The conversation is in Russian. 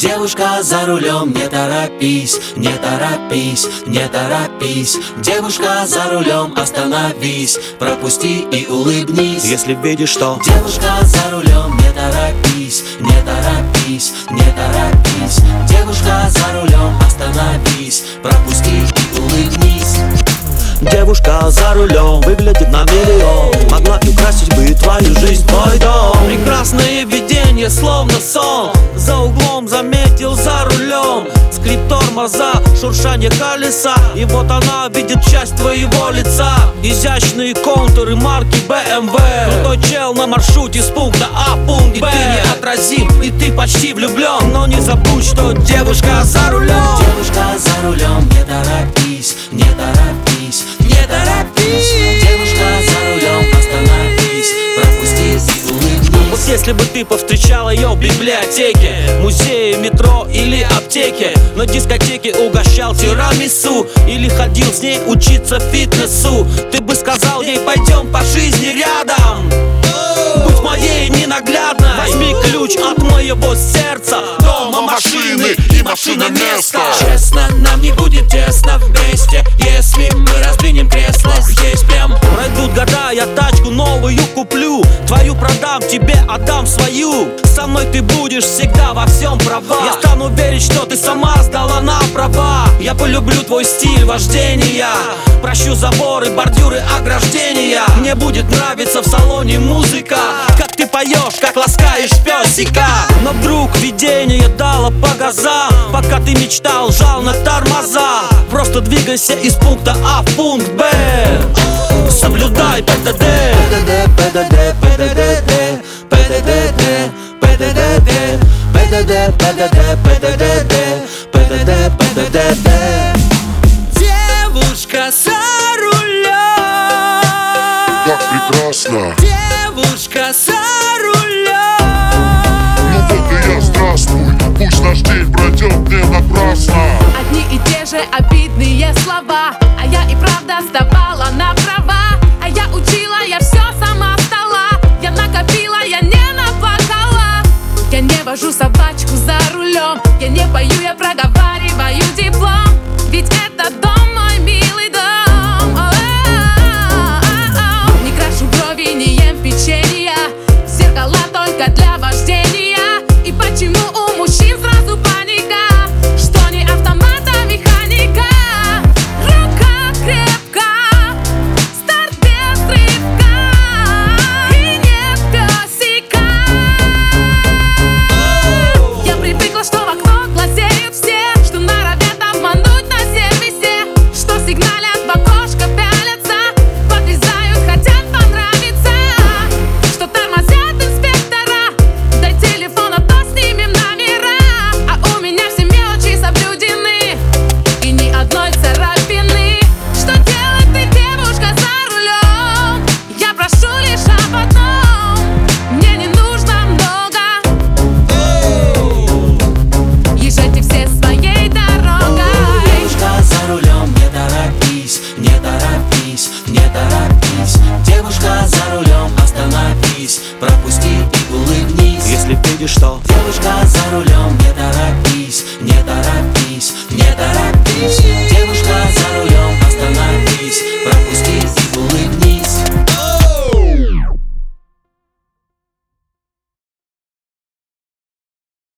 Девушка за рулем, не торопись, не торопись, не торопись. Девушка за рулем, остановись, пропусти и улыбнись. Если видишь, что девушка за рулем, не торопись, не торопись, не торопись. Девушка за рулем, остановись, пропусти и улыбнись. девушка за рулем выглядит на миллион, могла и украсить бы твою жизнь, твой дом. Прекрасное видение, словно сон. За углом заметил за рулем скрип тормоза, шуршание колеса. И вот она видит часть твоего лица. Изящные контуры марки BMW. Крутой чел на маршруте с пункта А в пункт Б. И ты неотразим, и ты почти влюблен. Но не забудь, что девушка за рулем. Девушка за рулем, не торопись, не торопись, не торопись. Девушка за рулем, остановись, пропусти и улыбнись. Вот если бы ты повстречал ее в библиотеке, музее, метро или аптеке, на дискотеке угощал тирамису или ходил с ней учиться фитнесу, ты бы сказал ей: пойдем по жизни рядом, будь моей ненаглядной. Возьми ключ от моего сердца, дома, машины и машина место. Честно, нам не будет тесно вместе, если мы раздвинем кресло здесь прям. Пройдут года, я тачку новую куплю, твою продам, тебе отдам свою. Со мной ты будешь всегда во всем права. Я стану верить, что ты сама сдала на права. Я полюблю твой стиль вождения, прощу заборы, бордюры, ограждения. Мне будет нравиться в салоне музыка, как ты поешь, как ласкаешь песика. Но вдруг видение дало по газам, пока ты мечтал, жал на тормоза. Просто двигайся из пункта А в пункт Б, соблюдай ПДД. ПДД, ПДД, ПДД, ПДД, ПДД, ПДД, ПДД, ПДД, ПДД. Девушка за рулем, как прекрасно. девушка за рулем. Ну вот и я, здравствуй. Пусть наш день пройдет не напрасно. Одни и те же обидные слова, а я и правда сдавала на права. А я учила, я все сама стала. Я накопила, я не наплакала. Я не вожу собачку за рулем, я не пою, я проговариваю диплом. Ведь это дом, мой милый дом. Не крашу брови, не ем печенья, зеркала только для вождения. И почему у мужчин сразу паника, что не автомат, а механика? Рука крепка, старт без рывка, и не песика. Я привыкла, что в окно глазеют все, что норовят обмануть на сервисе, что сигналят в окошко, пялятся, подрезают, хотят понравиться, что тормозят инспектора. Дай телефон, а то снимем номера. А у меня все мелочи соблюдены и ни одной царапины. Что делать ты, девушка за рулем? Я прошу лишь об одном, мне не нужно много. Езжайте все своей дорогой. Девушка за рулем, не торопись, не торопись, не торопись. Девушка за рулем, остановись, пропусти и улыбнись. Если видишь, что девушка за рулем, не торопись, не торопись, не торопись. Девушка за рулем, остановись,